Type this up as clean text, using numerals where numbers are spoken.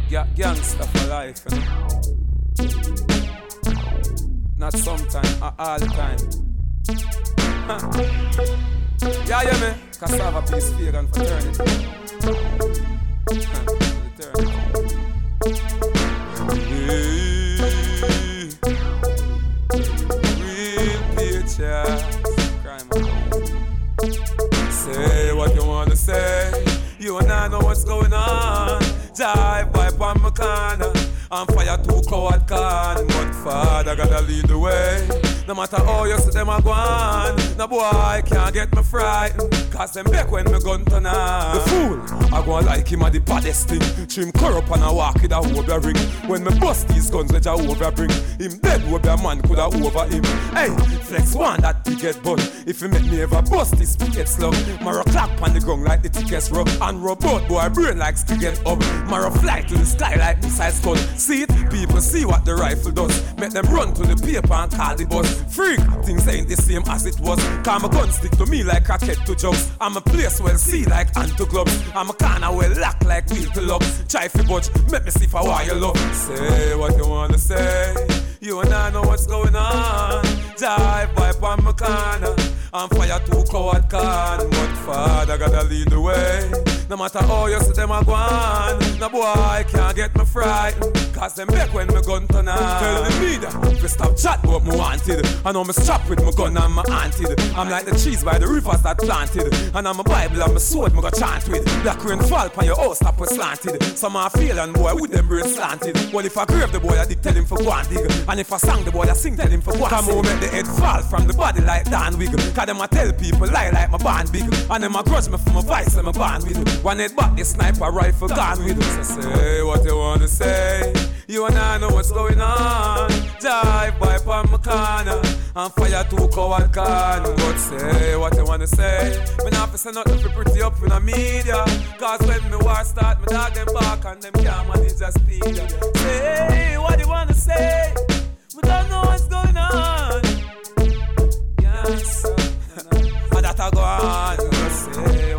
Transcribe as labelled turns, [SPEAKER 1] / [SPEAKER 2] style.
[SPEAKER 1] Gangster for life, you know? Not sometime, all the time. Yeah, man. Cassava peace, fear and fraternity. Real pictures. Crime. Say what you wanna say. You and I know what's going on. Jive pipe on my corner. I'm fire too coward can. But Father gotta lead the way. No matter how you see them a go on. No boy can't get me frightened. Cause them back when me gun turn on. The fool, I go like him at the baddest thing. Trim curl up and I walk with a over ring. When me bust these guns which I over bring. Him dead over a man coulda over him. Hey, flex one that he get bun. If you make me ever bust this picket slug. Mara clap on the ground like the tickets rub. And robot boy brain like still get up. Mara fly to the sky like missiles gun. See it? People see what the rifle does. Make them run to the paper and call the bus. Freak, things ain't the same as it was. Cause my gun stick to me like a cat to jokes. I'm a place well see like anti gloves. I'm a corner well lock like wheel to lock. Try fi budge, make me see for why you love. Say what you wanna say. You and I know what's going on. Jive pipe on my corner. I'm fire too coward can. But Father gotta lead the way. No matter how you see them a go on. No boy can't get me frightened. Cause them back when me gun turn on. Tell the leader, if you stop chat what me wanted. I know me strap with my gun and my aunted. I'm like the trees by the rivers that planted. And I'm a Bible and my sword me go chant with. Black rain fall pan your house that was slanted. Some are feeling boy with them brain slanted. Well if I grave the boy I did tell him for go and dig. And if I sang the boy I sing tell him for go and sing. Come on make the head fall from the body like Dan Wiggle. Cause them a tell people lie like my band big. And them a grudge me for my vice and my band with. One head back the sniper rifle gone with. So say what you wanna say. You and I know what's going on. Jive pipe on my corner. I'm fire too coward can. But say what you wanna say. Me not fi say nothing fi pretty up in the media. Cause when me war start, me dog them back and them can't manage the speed. Say what you wanna say. We don't know what's going on. Yes. And that I go on. Just say